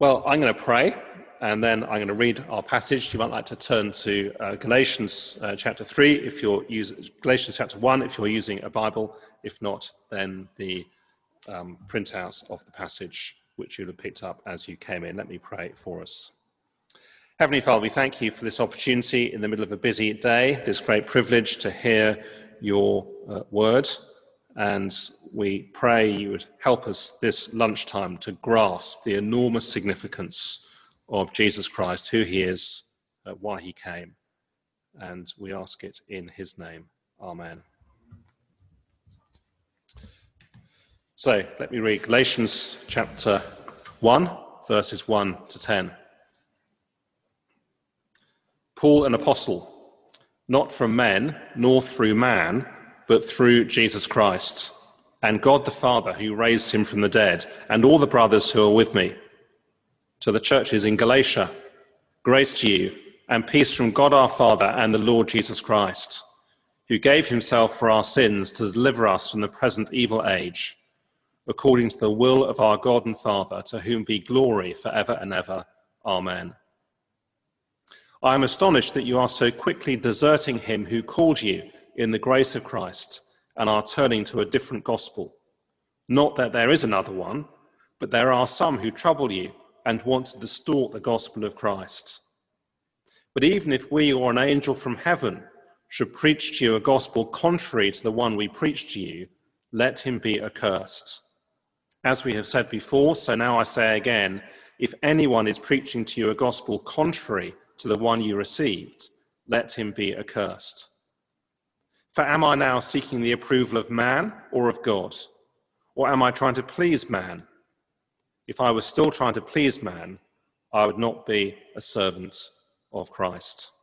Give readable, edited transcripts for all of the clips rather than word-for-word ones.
Well, I'm going to pray, and then I'm going to read our passage. You might like to turn to Galatians chapter 3, if you're using Galatians chapter 1, if you're using a Bible. If not, then the printouts of the passage, which you'll have picked up as you came in. Let me pray for us. Heavenly Father, we thank you for this opportunity in the middle of a busy day, this great privilege to hear your word. And we pray you would help us this lunchtime to grasp the enormous significance of Jesus Christ, who he is, why he came. And we ask it in his name. Amen. So let me read Galatians chapter 1, verses 1 to 10. Paul, an apostle, not from men, nor through man, but through Jesus Christ, and God the Father, who raised him from the dead, and all the brothers who are with me. To the churches in Galatia, grace to you, and peace from God our Father and the Lord Jesus Christ, who gave himself for our sins to deliver us from the present evil age, according to the will of our God and Father, to whom be glory forever and ever. Amen. I am astonished that you are so quickly deserting him who called you in the grace of Christ and are turning to a different gospel. Not that there is another one, but there are some who trouble you and want to distort the gospel of Christ. But even if we or an angel from heaven should preach to you a gospel contrary to the one we preach to you, let him be accursed. As we have said before, so now I say again, if anyone is preaching to you a gospel contrary to the one you received, let him be accursed. For am I now seeking the approval of man or of God? Or am I trying to please man? If I was still trying to please man, I would not be a servant of Christ.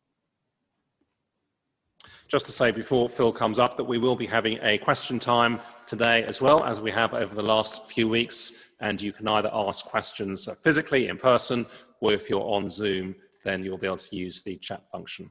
Just to say before Phil comes up that we will be having a question time today as well, as we have over the last few weeks, and you can either ask questions physically in person, or if you're on Zoom, then you'll be able to use the chat function.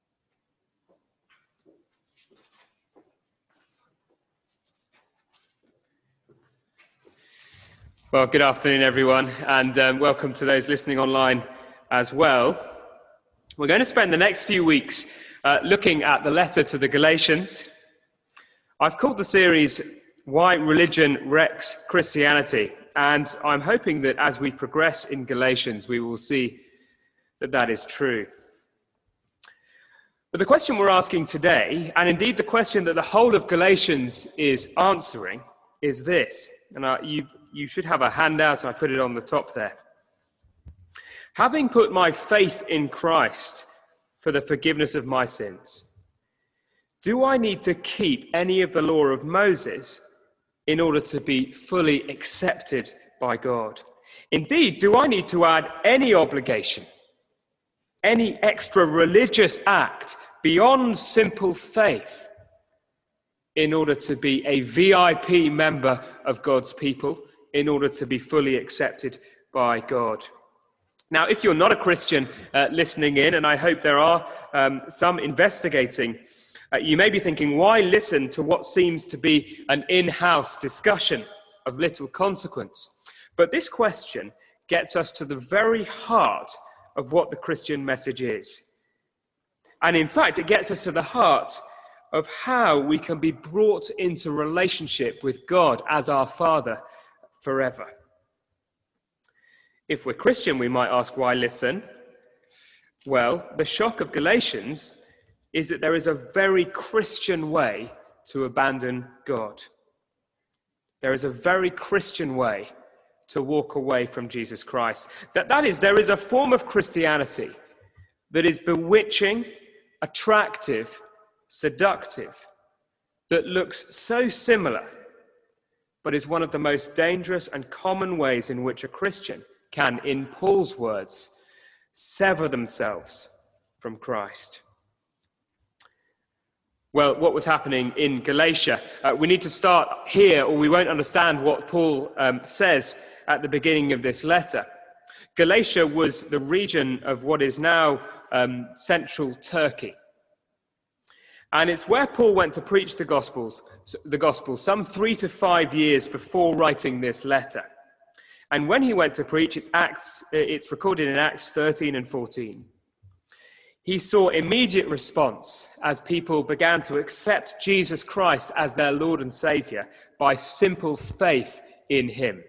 Well, good afternoon, everyone, and welcome to those listening online as well. We're going to spend the next few weeks looking at the letter to the Galatians. I've called the series Why Religion Wrecks Christianity, and I'm hoping that as we progress in Galatians, we will see that that is true. But the question we're asking today, and indeed the question that the whole of Galatians is answering, is this. And you should have a handout, I put it on the top there. Having put my faith in Christ for the forgiveness of my sins, do I need to keep any of the law of Moses in order to be fully accepted by God? Indeed, do I need to add any obligation, any extra religious act beyond simple faith in order to be a VIP member of God's people, in order to be fully accepted by God? Now, if you're not a Christian listening in, and I hope there are some investigating, you may be thinking, why listen to what seems to be an in-house discussion of little consequence? But this question gets us to the very heart of what the Christian message is. And in fact, it gets us to the heart of how we can be brought into relationship with God as our Father forever. If we're Christian, we might ask, why listen? Well, the shock of Galatians is that there is a very Christian way to abandon God. There is a very Christian way to walk away from Jesus Christ. That is, there is a form of Christianity that is bewitching, attractive, seductive, that looks so similar, but is one of the most dangerous and common ways in which a Christian can, in Paul's words, sever themselves from Christ. Well, what was happening in Galatia? We need to start here, or we won't understand what Paul says at the beginning of this letter. Galatia was the region of what is now central Turkey. And it's where Paul went to preach the gospel some 3 to 5 years before writing this letter. And when he went to preach, it's recorded in Acts 13 and 14. He saw immediate response as people began to accept Jesus Christ as their Lord and Saviour by simple faith in him.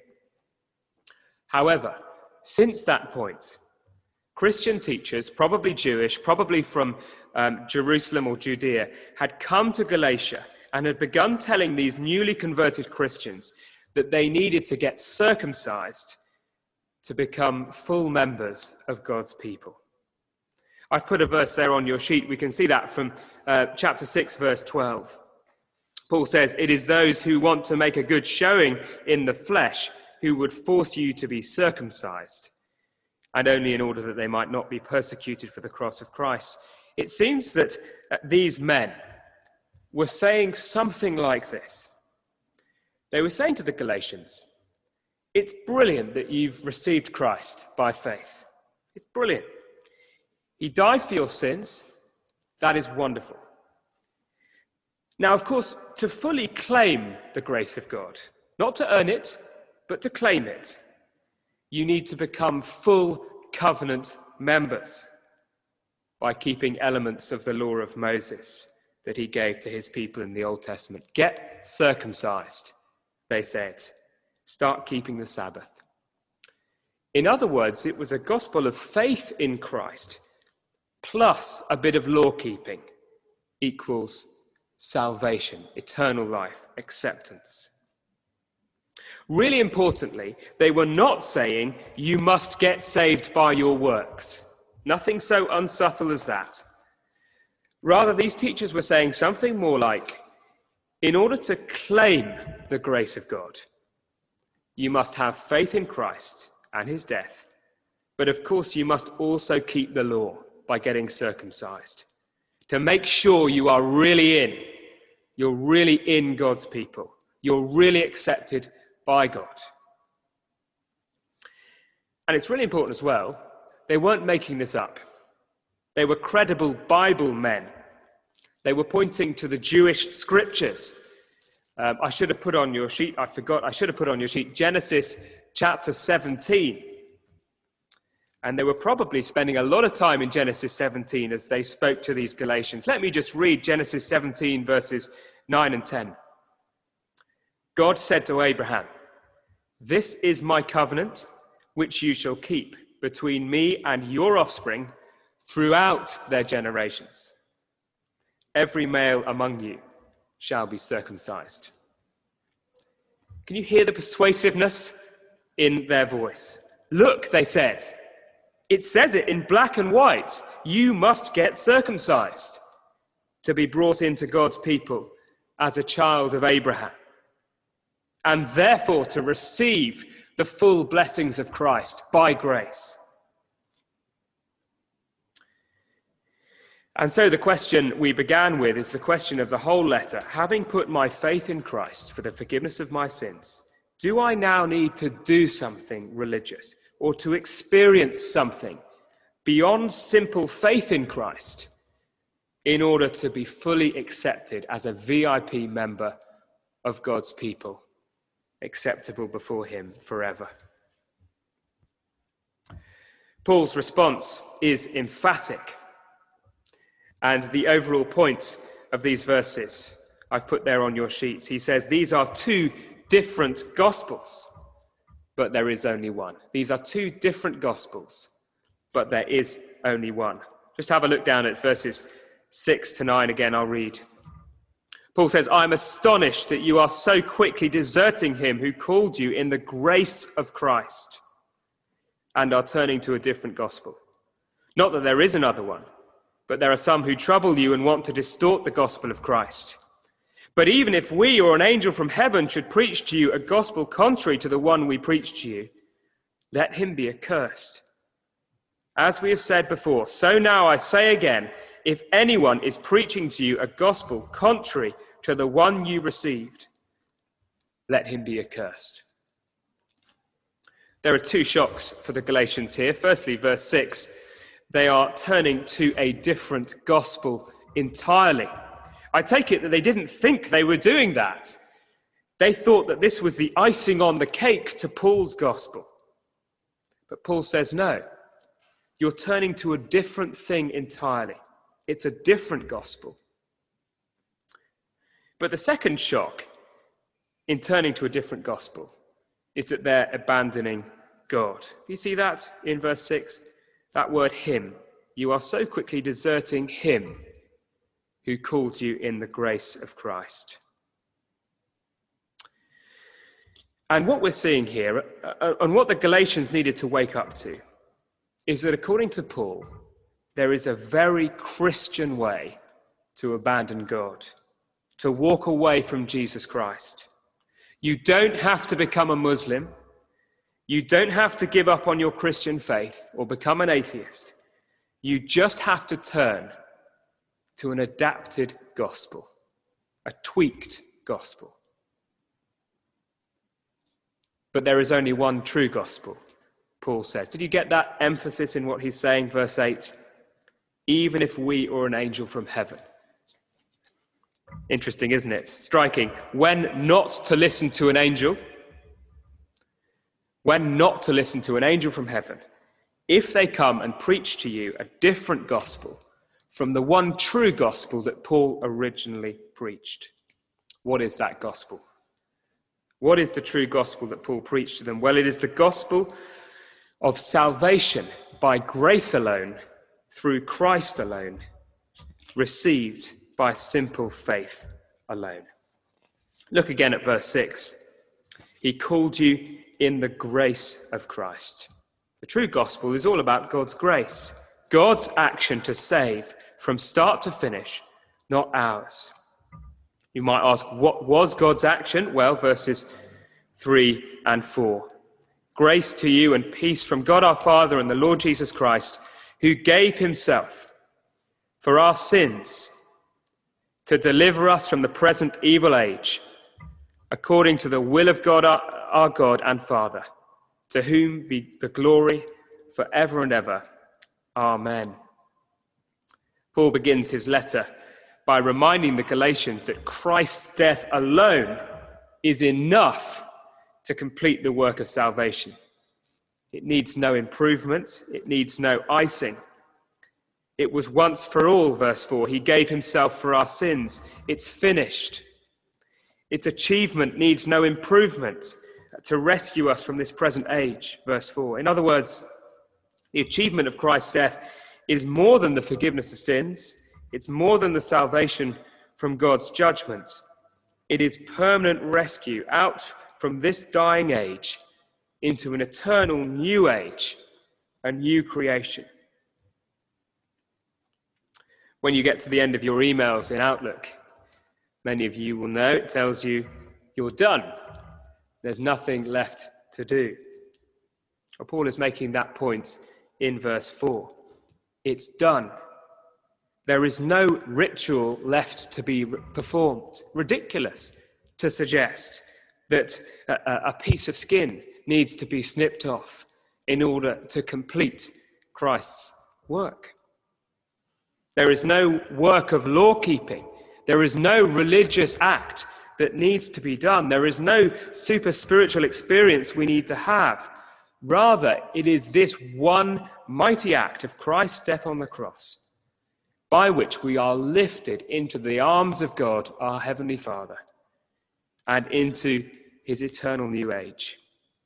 However, since that point, Christian teachers, probably Jewish, probably from Jerusalem or Judea, had come to Galatia and had begun telling these newly converted Christians that they needed to get circumcised to become full members of God's people. I've put a verse there on your sheet. We can see that from chapter 6, verse 12. Paul says, "It is those who want to make a good showing in the flesh who would force you to be circumcised, and only in order that they might not be persecuted for the cross of Christ." It seems that these men were saying something like this. They were saying to the Galatians, "It's brilliant that you've received Christ by faith. It's brilliant. He died for your sins. That is wonderful. Now, of course, to fully claim the grace of God, not to earn it, but to claim it, you need to become full covenant members by keeping elements of the law of Moses that he gave to his people in the Old Testament. Get circumcised, they said. Start keeping the Sabbath." In other words, it was a gospel of faith in Christ plus a bit of law keeping equals salvation, eternal life, acceptance. Really importantly, they were not saying you must get saved by your works. Nothing so unsubtle as that. Rather, these teachers were saying something more like, in order to claim the grace of God, you must have faith in Christ and his death. But of course, you must also keep the law by getting circumcised to make sure you are really in. You're really in God's people. You're really accepted by God. And it's really important as well, they weren't making this up. They were credible Bible men. They were pointing to the Jewish scriptures. I should have put on your sheet, I forgot, I should have put on your sheet, Genesis chapter 17. And they were probably spending a lot of time in Genesis 17 as they spoke to these Galatians. Let me just read Genesis 17 verses 9 and 10. God said to Abraham, "This is my covenant, which you shall keep between me and your offspring throughout their generations. Every male among you shall be circumcised." Can you hear the persuasiveness in their voice? Look, they said. It says it in black and white. You must get circumcised to be brought into God's people as a child of Abraham, and therefore to receive the full blessings of Christ by grace. And so the question we began with is the question of the whole letter. Having put my faith in Christ for the forgiveness of my sins, do I now need to do something religious or to experience something beyond simple faith in Christ in order to be fully accepted as a VIP member of God's people, acceptable before him forever? Paul's response is emphatic. And the overall point of these verses, I've put there on your sheet. He says, these are two different gospels, but there is only one. These are two different gospels, but there is only one. Just have a look down at verses 6 to 9 again, I'll read. Paul says, "I am astonished that you are so quickly deserting him who called you in the grace of Christ and are turning to a different gospel. Not that there is another one, but there are some who trouble you and want to distort the gospel of Christ. But even if we or an angel from heaven should preach to you a gospel contrary to the one we preach to you, let him be accursed. As we have said before, so now I say again, if anyone is preaching to you a gospel contrary to the one you received, let him be accursed." There are two shocks for the Galatians here. Firstly, verse 6, they are turning to a different gospel entirely. I take it that they didn't think they were doing that. They thought that this was the icing on the cake to Paul's gospel. But Paul says, no, you're turning to a different thing entirely. It's a different gospel. But the second shock in turning to a different gospel is that they're abandoning God. You see that in verse 6? That word him. You are so quickly deserting him who called you in the grace of Christ. And what we're seeing here, and what the Galatians needed to wake up to, is that according to Paul, there is a very Christian way to abandon God, to walk away from Jesus Christ. You don't have to become a Muslim. You don't have to give up on your Christian faith or become an atheist. You just have to turn to an adapted gospel, a tweaked gospel. But there is only one true gospel, Paul says. Did you get that emphasis in what he's saying? Verse 8, even if we or an angel from heaven. Interesting, isn't it? Striking. When not to listen to an angel, from heaven, if they come and preach to you a different gospel from the one true gospel that Paul originally preached. What is that gospel? What is the true gospel that Paul preached to them? Well, it is the gospel of salvation by grace alone, through Christ alone, received by simple faith alone. Look again at verse 6. He called you in the grace of Christ. The true gospel is all about God's grace, God's action to save from start to finish, not ours. You might ask, what was God's action? Well, verses 3 and 4. Grace to you and peace from God our Father and the Lord Jesus Christ, who gave himself for our sins to deliver us from the present evil age, according to the will of God our God and Father, to whom be the glory forever and ever. Amen. Paul begins his letter by reminding the Galatians that Christ's death alone is enough to complete the work of salvation. It needs no improvement. It needs no icing. It was once for all, verse 4. He gave himself for our sins. It's finished. Its achievement needs no improvement to rescue us from this present age, verse 4. In other words, the achievement of Christ's death is more than the forgiveness of sins. It's more than the salvation from God's judgment. It is permanent rescue out from this dying age into an eternal new age, a new creation. When you get to the end of your emails in Outlook, many of you will know it tells you you're done. There's nothing left to do. Well, Paul is making that point in verse 4. It's done. There is no ritual left to be performed. Ridiculous to suggest that a piece of skin needs to be snipped off in order to complete Christ's work. There is no work of law keeping. There is no religious act that needs to be done. There is no super spiritual experience we need to have. Rather, it is this one mighty act of Christ's death on the cross by which we are lifted into the arms of God, our Heavenly Father, and into his eternal new age.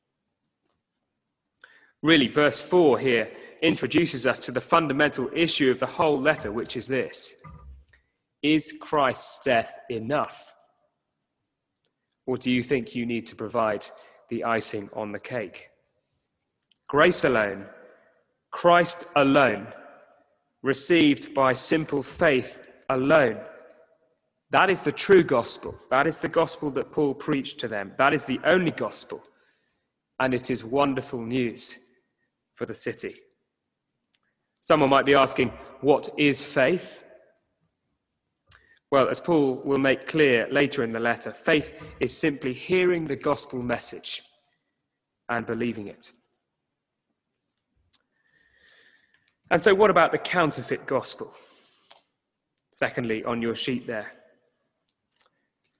Really, verse 4 here introduces us to the fundamental issue of the whole letter, which is this: is Christ's death enough? Or do you think you need to provide the icing on the cake? Grace alone, Christ alone, received by simple faith alone. That is the true gospel. That is the gospel that Paul preached to them. That is the only gospel. And it is wonderful news for the city. Someone might be asking, what is faith? Well, as Paul will make clear later in the letter, faith is simply hearing the gospel message and believing it. And so what about the counterfeit gospel? Secondly, on your sheet there.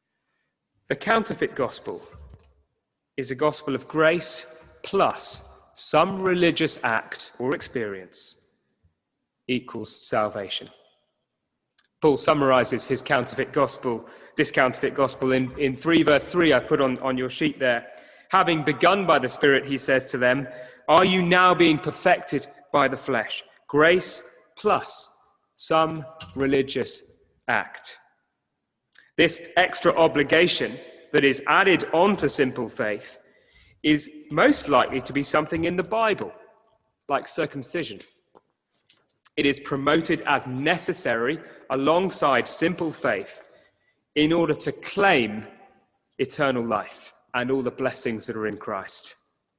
The counterfeit gospel is a gospel of grace plus some religious act or experience equals salvation. Paul summarizes his this counterfeit gospel in 3 verse 3 I've put on your sheet there. Having begun by the Spirit, he says to them, are you now being perfected by the flesh? Grace plus some religious act. This extra obligation that is added on to simple faith is most likely to be something in the Bible, like circumcision. It is promoted as necessary alongside simple faith in order to claim eternal life and all the blessings that are in Christ.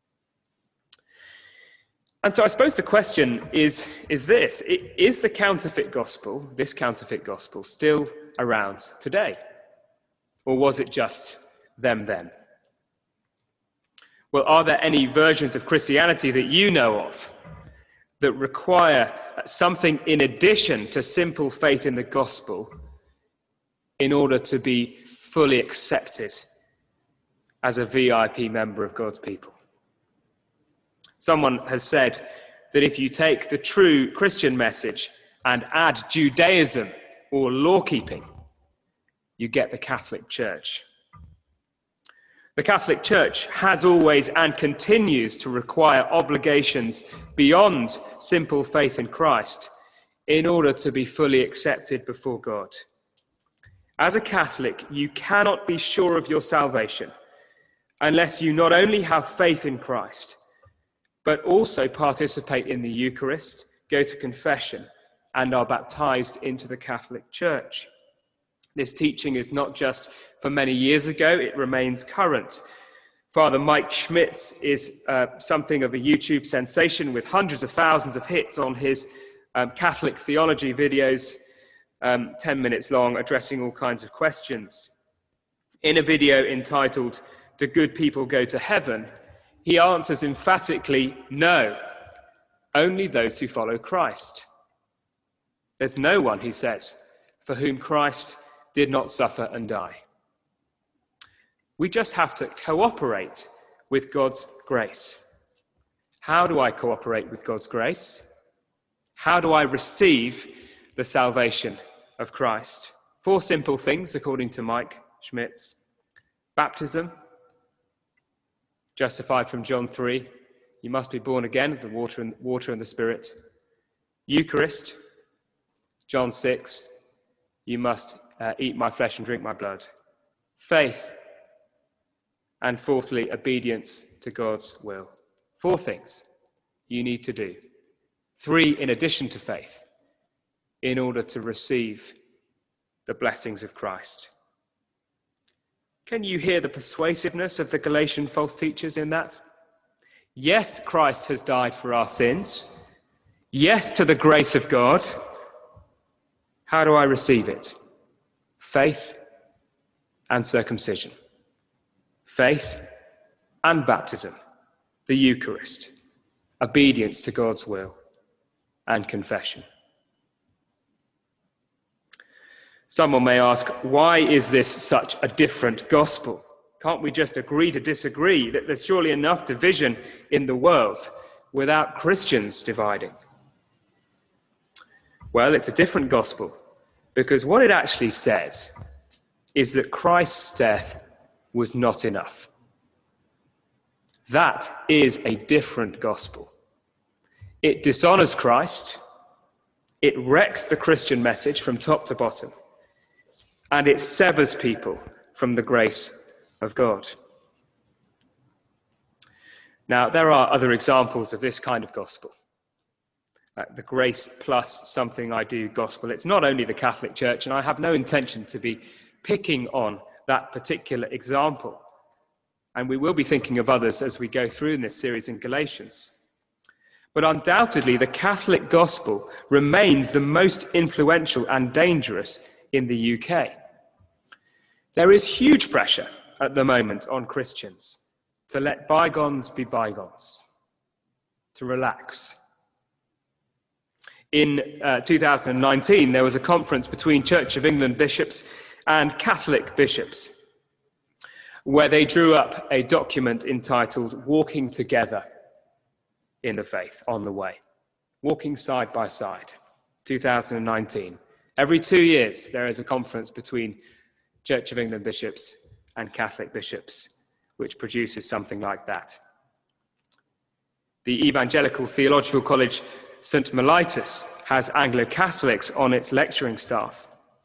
And so I suppose the question is this: is the counterfeit gospel, this counterfeit gospel, still around today? Or was it just them then? Well, are there any versions of Christianity that you know of that require something in addition to simple faith in the gospel in order to be fully accepted as a VIP member of God's people? Someone has said that if you take the true Christian message and add Judaism or law-keeping, you get the Catholic Church. The Catholic Church has always and continues to require obligations beyond simple faith in Christ in order to be fully accepted before God. As a Catholic, you cannot be sure of your salvation unless you not only have faith in Christ, but also participate in the Eucharist, go to confession, and are baptized into the Catholic Church. This teaching is not just for many years ago, it remains current. Father Mike Schmitz is something of a YouTube sensation with hundreds of thousands of hits on his Catholic theology videos, 10 minutes long, addressing all kinds of questions. In a video entitled, "Do Good People Go to Heaven?" he answers emphatically, no, only those who follow Christ. There's no one, he says, for whom Christ did not suffer and die. We just have to cooperate with God's grace. How do I cooperate with God's grace? How do I receive the salvation of Christ? 4 simple things, according to Mike Schmitz. Baptism, justified from John 3. You must be born again of the water and the Spirit. Eucharist, John 6. You must eat my flesh and drink my blood. Faith. And fourthly, obedience to God's will. 4 things you need to do. 3 in addition to faith in order to receive the blessings of Christ. Can you hear the persuasiveness of the Galatian false teachers in that? Yes, Christ has died for our sins. Yes, to the grace of God. How do I receive it? Faith and circumcision. Faith and baptism. The Eucharist. Obedience to God's will and confession. Someone may ask, why is this such a different gospel? Can't we just agree to disagree? That there's surely enough division in the world without Christians dividing. Well, it's a different gospel because what it actually says is that Christ's death was not enough. That is a different gospel. It dishonors Christ, it wrecks the Christian message from top to bottom, and it severs people from the grace of God. Now, there are other examples of this kind of gospel. The grace plus something I do gospel. It's not only the Catholic Church, and I have no intention to be picking on that particular example. And we will be thinking of others as we go through in this series in Galatians. But undoubtedly, the Catholic gospel remains the most influential and dangerous in the UK. There is huge pressure at the moment on Christians to let bygones be bygones, to relax. In 2019, there was a conference between Church of England bishops and Catholic bishops where they drew up a document entitled Walking Together. in the faith on the way, walking side by side. 2019. Every 2 years, there is a conference between Church of England bishops and Catholic bishops, which produces something like that. The Evangelical Theological College St. Mellitus has Anglo-Catholics on its lecturing staff.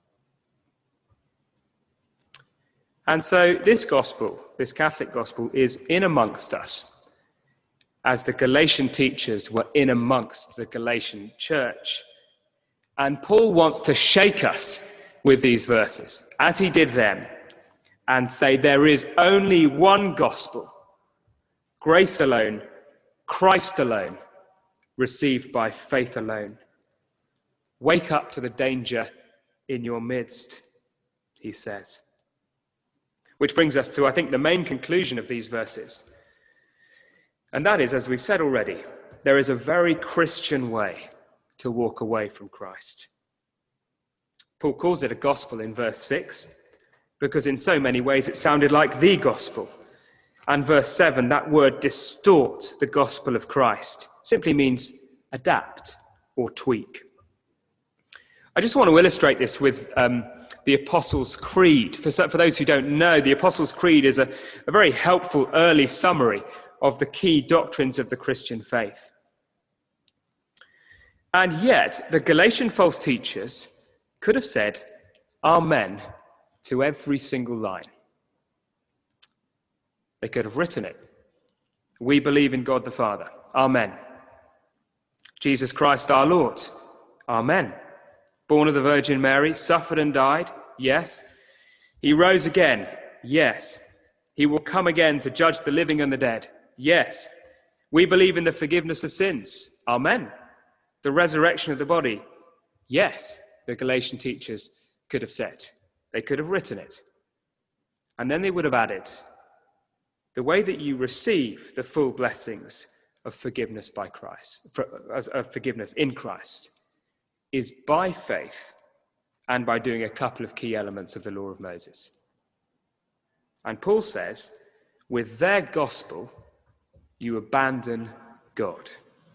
And so this gospel, this Catholic gospel, is in amongst us, as the Galatian teachers were in amongst the Galatian church. And Paul wants to shake us with these verses, as he did then, and say there is only one gospel, grace alone, Christ alone, received by faith alone. Wake up to the danger in your midst, he says. Which brings us to, I think, the main conclusion of these verses. And that is, as we've said already, there is a very Christian way to walk away from Christ. Paul calls it a gospel in verse 6, because in so many ways it sounded like the gospel. And verse 7, that word distort, the gospel of Christ, simply means adapt or tweak. I just want to illustrate this with the Apostles' Creed. For those who don't know, the Apostles' Creed is a very helpful early summary of the key doctrines of the Christian faith. And yet, the Galatian false teachers could have said amen to every single line. They could have written it. We believe in God the Father. Amen. Jesus Christ our Lord. Amen. Born of the Virgin Mary, suffered and died. Yes. He rose again. Yes. He will come again to judge the living and the dead. Yes. We believe in the forgiveness of sins. Amen. The resurrection of the body. Yes, the Galatian teachers could have said. They could have written it. And then they would have added, the way that you receive the full blessings of forgiveness by Christ, of forgiveness in Christ, is by faith and by doing a couple of key elements of the law of Moses. And Paul says, with their gospel, you abandon God.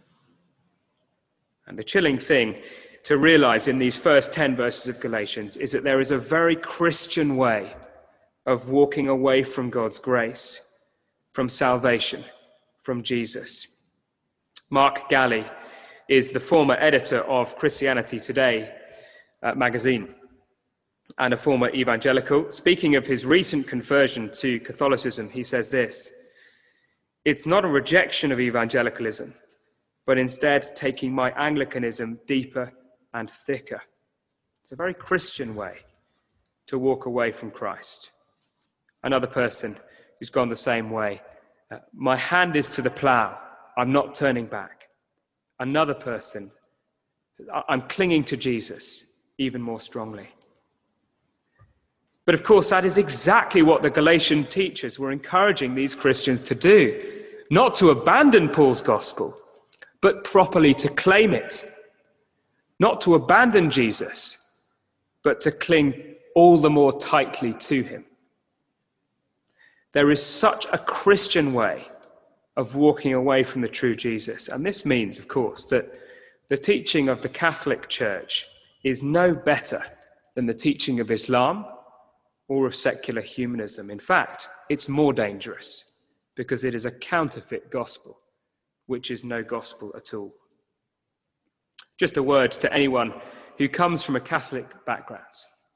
And the chilling thing to realize in these first 10 verses of Galatians is that there is a very Christian way of walking away from God's grace, from salvation, from Jesus. Mark Galli is the former editor of Christianity Today magazine and a former evangelical. Speaking of his recent conversion to Catholicism, he says this: "It's not a rejection of evangelicalism, but instead taking my Anglicanism deeper and thicker." It's a very Christian way to walk away from Christ. Another person who's gone the same way: my hand is to the plough, I'm not turning back. Another person: I'm clinging to Jesus even more strongly. But of course, that is exactly what the Galatian teachers were encouraging these Christians to do. Not to abandon Paul's gospel, but properly to claim it. Not to abandon Jesus, but to cling all the more tightly to him. There is such a Christian way of walking away from the true Jesus. And this means, of course, that the teaching of the Catholic Church is no better than the teaching of Islam or of secular humanism. In fact, it's more dangerous because it is a counterfeit gospel, which is no gospel at all. Just a word to anyone who comes from a Catholic background.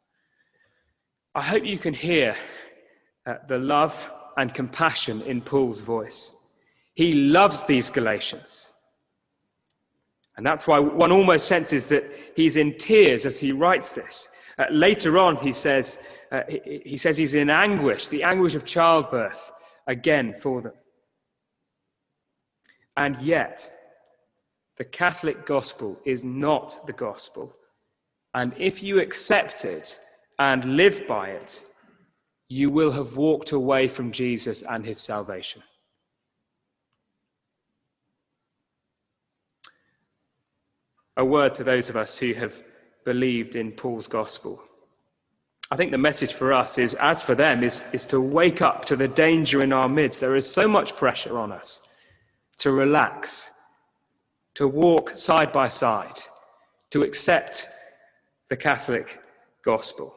I hope you can hear the love and compassion in Paul's voice. He loves these Galatians. And that's why one almost senses that he's in tears as he writes this. Later on, he says he's in anguish, the anguish of childbirth, again for them. And yet, the Catholic gospel is not the gospel. And if you accept it and live by it, you will have walked away from Jesus and his salvation. A word to those of us who have believed in Paul's gospel. I think the message for us is, as for them, is to wake up to the danger in our midst. There is so much pressure on us to relax to walk side by side, to accept the Catholic gospel.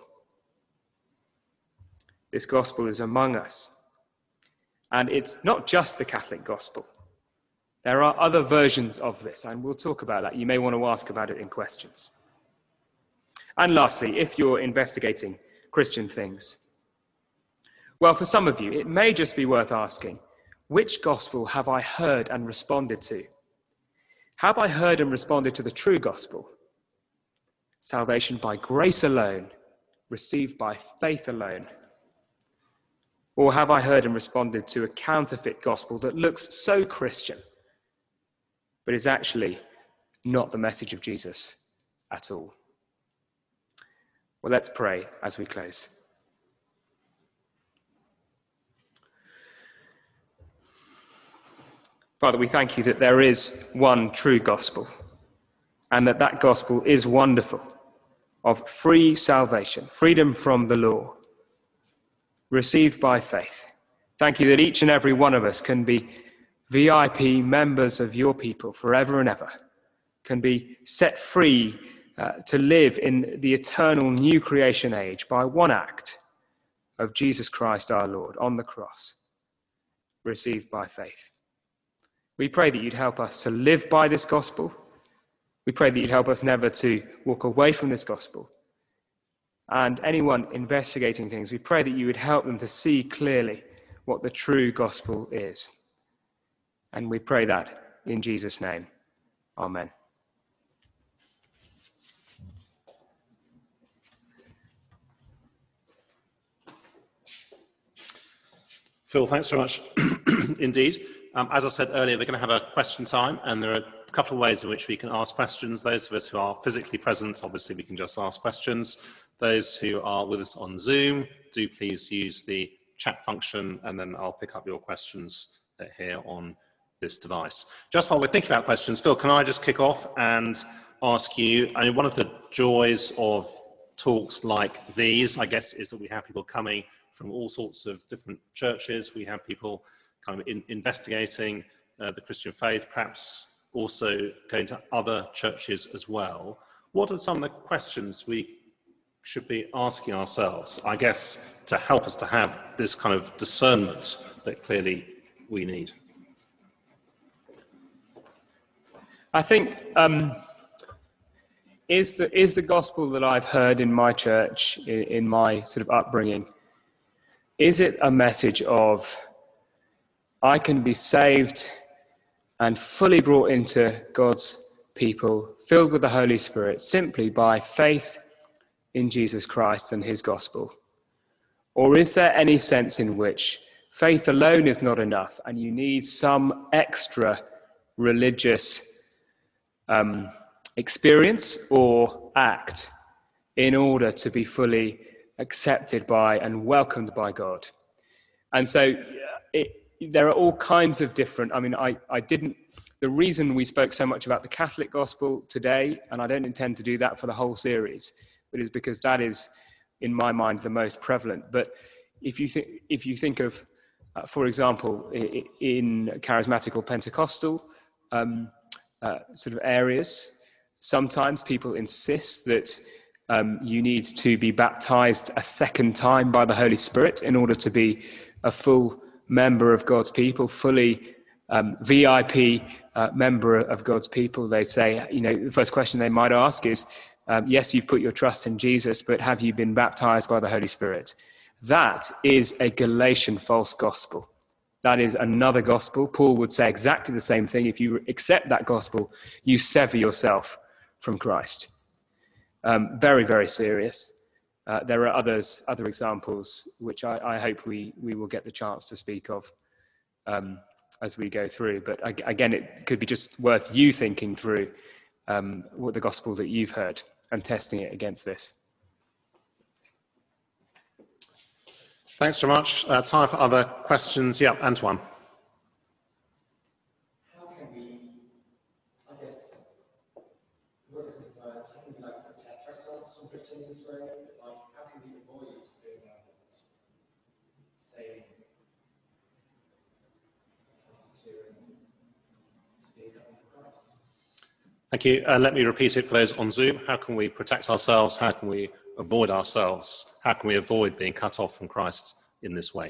This gospel is among us. And it's not just the Catholic gospel. There are other versions of this, and we'll talk about that. You may want to ask about it in questions. And lastly, if you're investigating Christian things, well, for some of you, it may just be worth asking, which gospel have I heard and responded to? Have I heard and responded to the true gospel? Salvation by grace alone, received by faith alone. Or have I heard and responded to a counterfeit gospel that looks so Christian, but is actually not the message of Jesus at all? Well, let's pray as we close. Father, we thank you that there is one true gospel, and that gospel is wonderful, of free salvation, freedom from the law, received by faith. Thank you that each and every one of us can be VIP members of your people forever and ever, can be set free to live in the eternal new creation age by one act of Jesus Christ our Lord on the cross, received by faith. We pray that you'd help us to live by this gospel. We pray that you'd help us never to walk away from this gospel. And anyone investigating things, we pray that you would help them to see clearly what the true gospel is. And we pray that in Jesus' name. Amen. Phil, thanks very much indeed. As I said earlier, we're going to have a question time, and there are a couple of ways in which we can ask questions. Those of us who are physically present, obviously we can just ask questions. Those who are with us on Zoom, do please use the chat function, and then I'll pick up your questions here on this device. Just while we're thinking about questions, Phil, can I just kick off and ask you, I mean, one of the joys of talks like these, I guess, is that we have people coming from all sorts of different churches. We have people kind of investigating the Christian faith, perhaps also going to other churches as well. What are some of the questions we should be asking ourselves, I guess, to help us to have this kind of discernment that clearly we need? I think is the gospel that I've heard in my church, in my sort of upbringing, is it a message of I can be saved and fully brought into God's people, filled with the Holy Spirit, simply by faith in Jesus Christ and his gospel? Or is there any sense in which faith alone is not enough and you need some extra religious experience or act in order to be fully accepted by and welcomed by God? And so there are all kinds of different, the reason we spoke so much about the Catholic gospel today, and I don't intend to do that for the whole series, but is because that is, in my mind, the most prevalent. But if you think of, for example, in charismatic or Pentecostal sort of areas, sometimes people insist that you need to be baptized a second time by the Holy Spirit in order to be a full member of God's people, fully VIP member of God's people. They say, the first question they might ask is, yes, you've put your trust in Jesus, but have you been baptized by the Holy Spirit? That is a Galatian false gospel. That is another gospel. Paul would say exactly the same thing. If you accept that gospel, you sever yourself from Christ. Very, very serious. There are other examples which I hope we will get the chance to speak of as we go through. But again, it could be just worth you thinking through what the gospel that you've heard and testing it against this. Thanks so much. Time for other questions. Yeah, Antoine. How can we, I guess, how can we protect ourselves from drifting this way? How can we avoid doing that and saying to be a Christ? Thank you. Let me repeat it for those on Zoom. How can we protect ourselves? How can we avoid ourselves? How can we avoid being cut off from Christ in this way?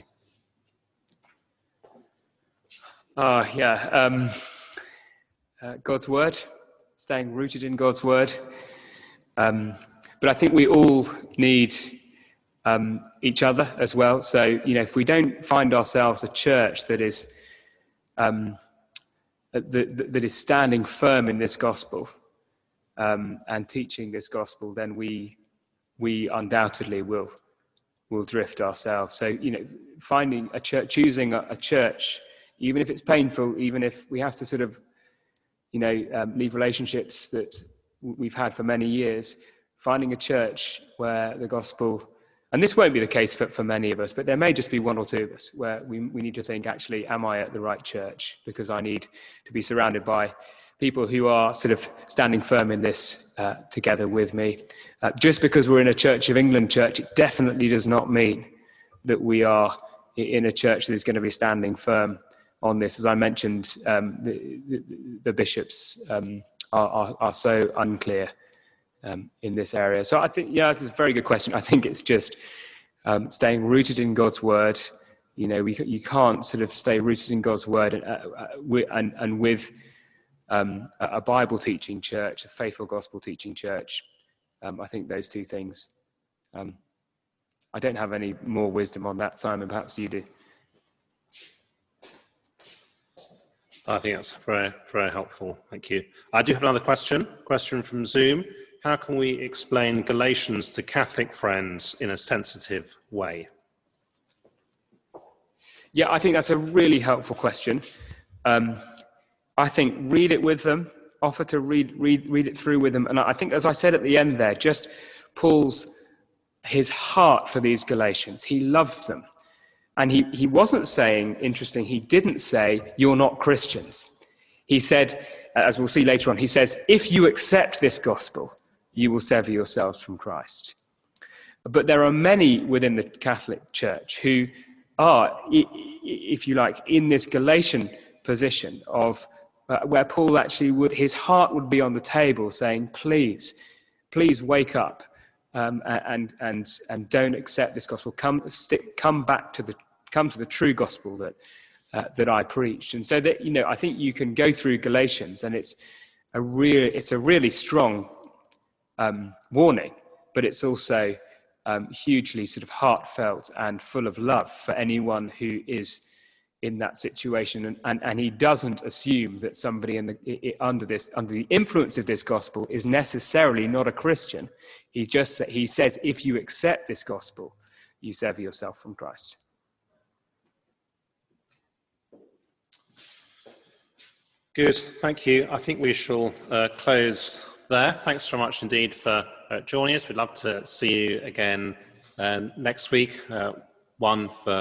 God's word, staying rooted in God's word. But I think we all need each other as well. So, if we don't find ourselves a church that is that is standing firm in this gospel and teaching this gospel, then we undoubtedly will drift ourselves. So, finding a church, choosing a church, even if it's painful, even if we have to sort of, leave relationships that we've had for many years, finding a church where the gospel, and this won't be the case for many of us, but there may just be one or two of us where we need to think, actually, am I at the right church? Because I need to be surrounded by people who are sort of standing firm in this together with me. Just because we're in a Church of England church, it definitely does not mean that we are in a church that is going to be standing firm on this. As I mentioned, the bishops are so unclear in this area. So I think, it's a very good question. I think it's just staying rooted in God's word. You can't sort of stay rooted in God's word and with a Bible teaching church, a faithful gospel teaching church. I think those two things. I don't have any more wisdom on that, Simon. Perhaps you do. I think that's very, very helpful. Thank you. I do have another question from Zoom. How can we explain Galatians to Catholic friends in a sensitive way? Yeah, I think that's a really helpful question. I think read it with them, offer to read it through with them. And I think, as I said at the end there, just Paul's his heart for these Galatians. He loved them. And he wasn't saying, interesting, he didn't say, you're not Christians. He said, as we'll see later on, he says, if you accept this gospel, you will sever yourselves from Christ. But there are many within the Catholic Church who are, if you like, in this Galatian position of where Paul actually his heart would be on the table saying, please wake up and don't accept this gospel. Come to the true gospel that I preached. And so that, I think you can go through Galatians and it's a really strong warning, but it's also hugely sort of heartfelt and full of love for anyone who is in that situation. And he doesn't assume that somebody under the influence of this gospel is necessarily not a Christian. He says, if you accept this gospel, you sever yourself from Christ. Good, thank you. I think we shall close there. Thanks very much indeed for joining us. We'd love to see you again next week, one for